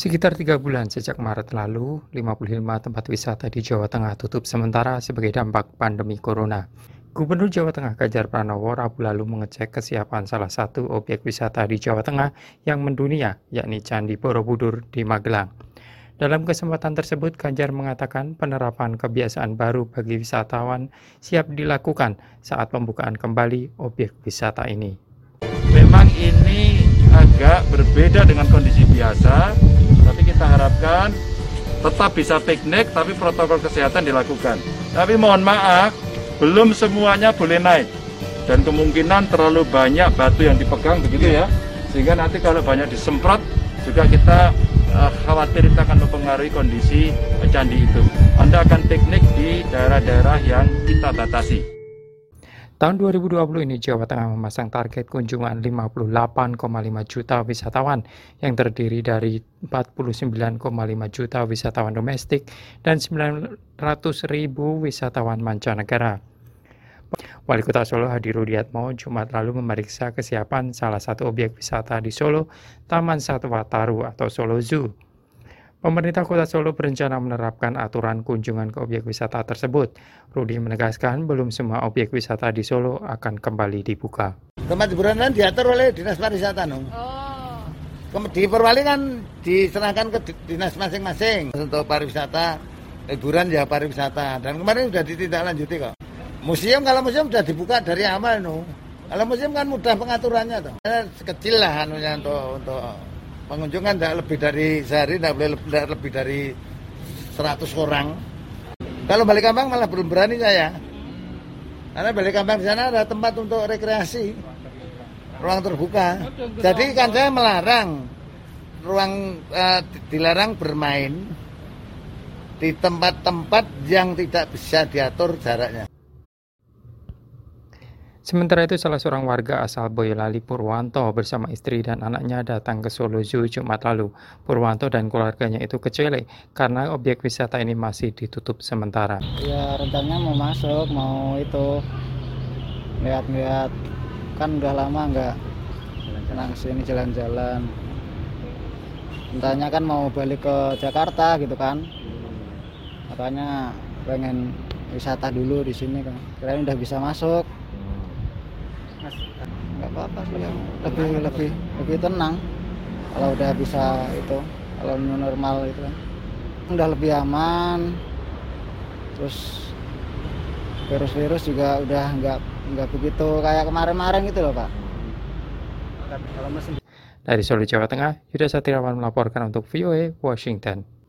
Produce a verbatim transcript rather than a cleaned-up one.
Sekitar tiga bulan sejak Maret lalu, lima puluh lima tempat wisata di Jawa Tengah tutup sementara sebagai dampak pandemi corona. Gubernur Jawa Tengah Ganjar Pranowo Rabu lalu mengecek kesiapan salah satu objek wisata di Jawa Tengah yang mendunia, yakni Candi Borobudur di Magelang. Dalam kesempatan tersebut, Ganjar mengatakan penerapan kebiasaan baru bagi wisatawan siap dilakukan saat pembukaan kembali objek wisata ini. Memang ini agak berbeda dengan kondisi biasa, tapi kita harapkan tetap bisa piknik, tapi protokol kesehatan dilakukan. Tapi mohon maaf, belum semuanya boleh naik, dan kemungkinan terlalu banyak batu yang dipegang begitu ya, sehingga nanti kalau banyak disemprot juga kita uh, khawatir itu akan mempengaruhi kondisi uh, candi itu. Anda akan piknik di daerah-daerah yang kita batasi. Tahun dua ribu dua puluh ini Jawa Tengah memasang target kunjungan lima puluh delapan koma lima juta wisatawan yang terdiri dari empat puluh sembilan koma lima juta wisatawan domestik dan sembilan ratus ribu wisatawan mancanegara. Wali Kota Solo Hadi Rudiatmo Jumat lalu memeriksa kesiapan salah satu objek wisata di Solo, Taman Satwa Taru atau Solo Zoo. Pemerintah Kota Solo berencana menerapkan aturan kunjungan ke objek wisata tersebut. Rudi menegaskan belum semua objek wisata di Solo akan kembali dibuka. Tempat hiburan kan diatur oleh Dinas Pariwisata, no? Oh. Di Perwali kan diserahkan ke dinas masing-masing. Untuk pariwisata, hiburan ya pariwisata. Dan kemarin sudah ditindaklanjuti kok. Museum, kalau museum sudah dibuka dari awal, no? Kalau museum kan mudah pengaturannya, tuh. Kecil lah anunya untuk untuk pengunjung kan tidak lebih dari sehari, tidak boleh lebih, lebih dari seratus orang. Kalau balik kampung malah belum berani saya. Karena balik kampung di sana ada tempat untuk rekreasi, ruang terbuka. Jadi kan saya melarang ruang uh, dilarang bermain di tempat-tempat yang tidak bisa diatur jaraknya. Sementara itu, salah seorang warga asal Boyolali Purwanto bersama istri dan anaknya datang ke Solo Zoo Jumat lalu. Purwanto dan keluarganya itu kecewa karena objek wisata ini masih ditutup sementara. Ya rencananya mau masuk, mau itu lihat-lihat, kan udah lama nggak senang sini jalan-jalan. Rencananya kan mau balik ke Jakarta gitu kan, makanya pengen wisata dulu di sini kan. Kirain udah bisa masuk. Nggak apa-apa sih, lebih lebih lebih tenang kalau udah bisa itu, kalau normal itu kan udah lebih aman, terus virus-virus juga udah nggak nggak begitu kayak kemarin-kemarin gitu loh Pak. Dari Solo, Jawa Tengah, Yuda Satriawan melaporkan untuk V O A Washington.